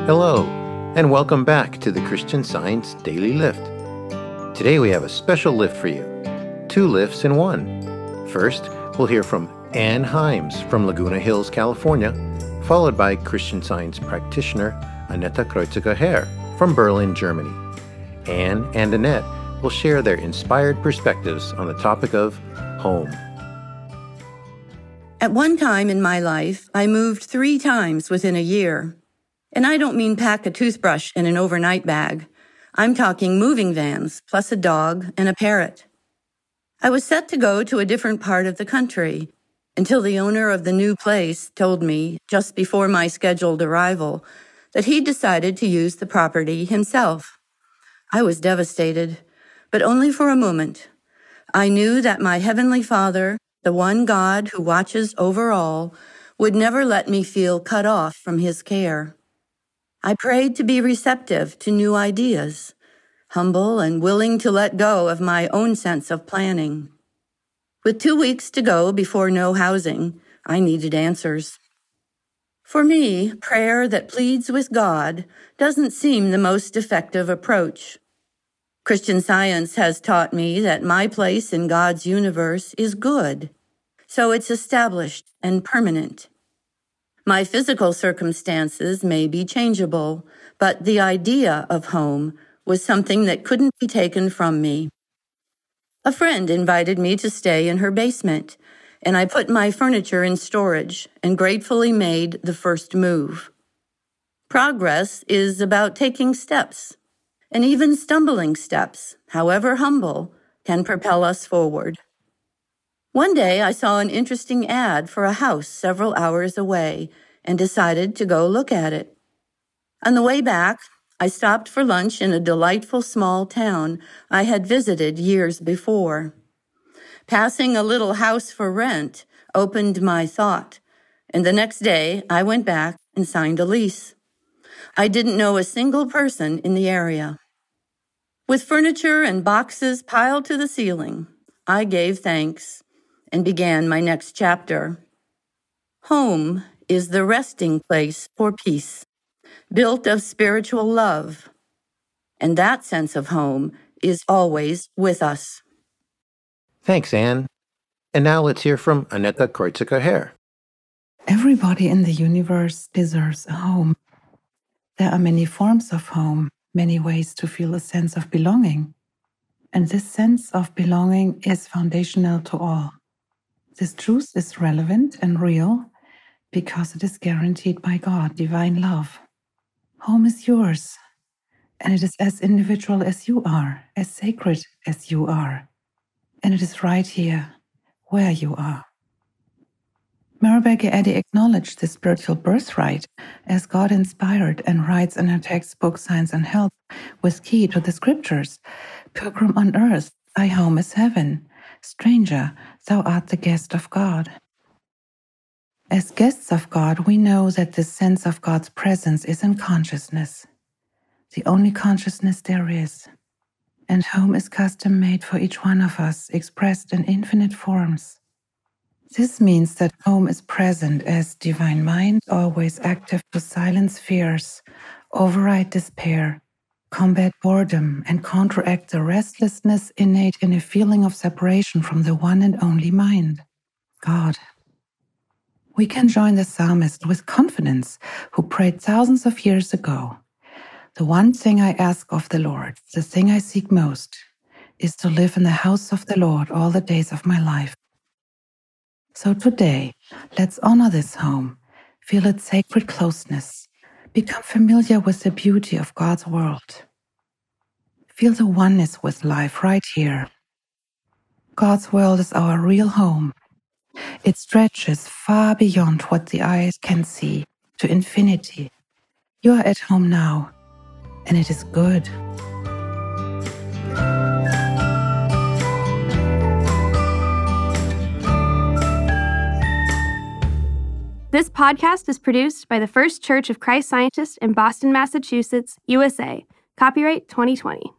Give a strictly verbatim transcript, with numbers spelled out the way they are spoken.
Hello, and welcome back to the Christian Science Daily Lift. Today we have a special lift for you. Two lifts in one. First, we'll hear from Ann Himes from Laguna Hills, California, followed by Christian Science practitioner Annette Kreuziger-Herr from Berlin, Germany. Ann and Annette will share their inspired perspectives on the topic of home. At one time in my life, I moved three times within a year. And I don't mean pack a toothbrush in an overnight bag. I'm talking moving vans, plus a dog and a parrot. I was set to go to a different part of the country until the owner of the new place told me, just before my scheduled arrival, that he decided to use the property himself. I was devastated, but only for a moment. I knew that my Heavenly Father, the one God who watches over all, would never let me feel cut off from His care. I prayed to be receptive to new ideas, humble and willing to let go of my own sense of planning. With two weeks to go before no housing, I needed answers. For me, prayer that pleads with God doesn't seem the most effective approach. Christian Science has taught me that my place in God's universe is good, so it's established and permanent. My physical circumstances may be changeable, but the idea of home was something that couldn't be taken from me. A friend invited me to stay in her basement, and I put my furniture in storage and gratefully made the first move. Progress is about taking steps, and even stumbling steps, however humble, can propel us forward. One day I saw an interesting ad for a house several hours away and decided to go look at it. On the way back, I stopped for lunch in a delightful small town I had visited years before. Passing a little house for rent opened my thought, and the next day I went back and signed a lease. I didn't know a single person in the area. With furniture and boxes piled to the ceiling, I gave thanks and began my next chapter. Home is the resting place for peace, built of spiritual love, and that sense of home is always with us. Thanks, Ann. And now let's hear from Annette Kreuziger-Herr. Everybody in the universe deserves a home. There are many forms of home, many ways to feel a sense of belonging. And this sense of belonging is foundational to all. This truth is relevant and real because it is guaranteed by God, divine love. Home is yours, and it is as individual as you are, as sacred as you are. And it is right here, where you are. Mary Baker Eddy acknowledged the spiritual birthright as God-inspired and writes in her textbook Science and Health with key to the scriptures, "Pilgrim on earth, thy home is heaven. Stranger, thou art the guest of God." As guests of God, we know that the sense of God's presence is in consciousness, the only consciousness there is. And home is custom-made for each one of us, expressed in infinite forms. This means that home is present as divine mind, always active to silence fears, override despair, combat boredom, and counteract the restlessness innate in a feeling of separation from the one and only mind, God. We can join the psalmist with confidence who prayed thousands of years ago. The one thing I ask of the Lord, the thing I seek most, is to live in the house of the Lord all the days of my life. So today, let's honor this home, feel its sacred closeness, become familiar with the beauty of God's world. Feel the oneness with life right here. God's world is our real home. It stretches far beyond what the eyes can see, to infinity. You are at home now, and it is good. This podcast is produced by the First Church of Christ Scientists in Boston, Massachusetts, U S A. Copyright twenty twenty.